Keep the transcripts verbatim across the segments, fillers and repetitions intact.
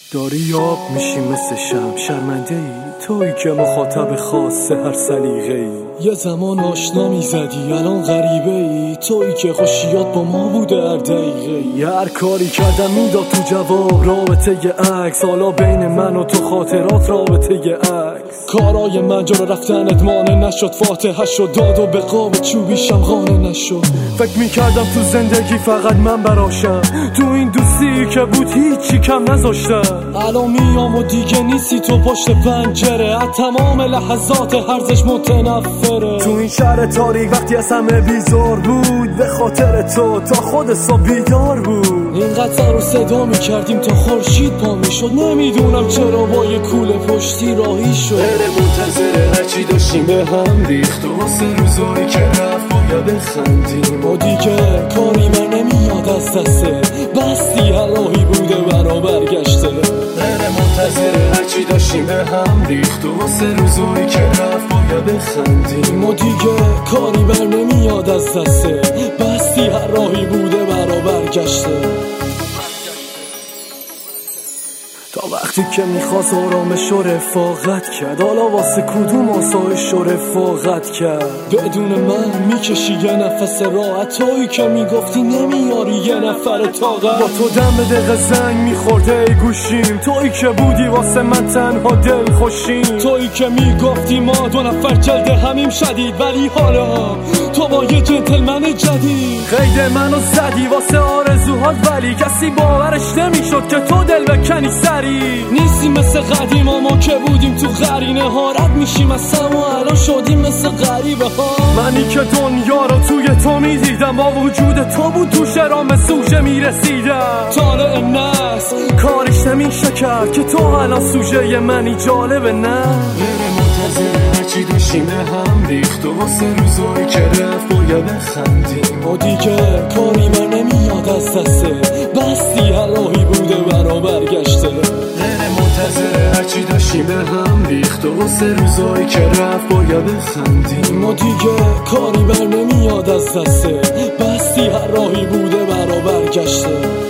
داری یاب میشی مثل شم شرمنده ای تویی که مخاطب خاص هر سلیقه ای. یه زمان آشنا میزدی الان غریبه ای تویی که خوشیات با ما بوده هر دقیقه ای. هر کاری کردم میداد تو جواب رابطه ی عکس، حالا بین من و تو خاطرات رابطه ی عکس. کارای من جلو رفتن ادمانه نشد، فاتحه شد داد و به قاب چوبیشم خانه نشد. فکر میکردم تو زندگی فقط من براشم، تو این دوستی که بود هیچی کم نذاشتم. الان میام و دیگه نیستی تو پشت پنجره، از تمام لحظات هرزش متنفره. تو این شهر تاریک وقتی از همه بیزار بود، به خاطر تو تا خود صبح بیدار بود. اینقدر سر و صدا میکردیم تا خورشید پا میشد، نمیدونم چرا با یه کوله پشتی راهی شد. هره منتظره هرچی داشتیم به هم ریخت و واسه روزایی که رفت باید بخندیم. و دیگه کاری بر نمیاد از دسته، بستی هر راهی بوده برا برگشته. هره منتظره هرچی داشتیم به هم ریخت و واسه روزایی که رفت باید بخندیم. و دیگه کاری بر نمیاد از دسته، بستی هر راهی بوده برا برگشته. تا وقتی که میخواست آرامش و رفاقت کرد، حالا واسه کدوم آسایش و رفاقت کرد. بدون من میکشی یه نفس راحت، تویی که میگفتی نمیاری یه نفر طاقت. با تو دم به دقیقه زنگ میخورده ای گوشیم، تویی که بودی واسه من تنها دل خوشیم. تویی که میگفتی ما دو نفر جلد همیم شدید، ولی حالا تو با یه جنتلمن جدید قید منو زدی واسه آرزوهات، ولی کسی باورش نمیشد که تو دل بکنی سری. نیستی مثل قدیم ما که بودیم تو قرینه ها، رد میشیم از سم و الان شدیم مثل غریبه ها. منی که دنیا رو توی تو میدیدم، با وجود تو بود تو شرام سوژه میرسیدم. طالع نسل کارش نمیشه کرد که تو الان سوژه منی، جالبه نه؟ غیر منتظر هرچی داشتیم به هم ریخت و واسه روزایی که رفت باید بخندیم. و دیگه کاری بر نمیاد از دسته، بستی هر راهی بوده برا برگشته. غیر منتظر هرچی داشتیم به هم ریخت و واسه روزایی که رفت باید بخندیم. و دیگه کاری بر نمیاد از دسته، بستی هر راهی بوده برا برگشته.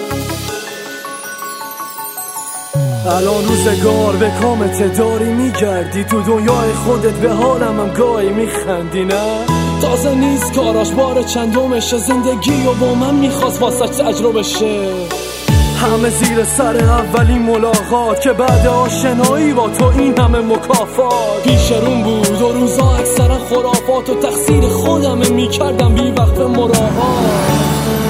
الان روزگار به کامت داری میگردی، تو دنیای خودت به حالم هم گاهی میخندی نه؟ تازه نیست کاراش بار چندمشه، زندگی و با من میخواست واسه تجربه شه. همه زیر سر اولین ملاقات که بعد آشنایی با تو این همه مکافات. پیش روم بود و روزا اکثرا خرافات و تقصیر خودمه میکردم بی وقت مراحات.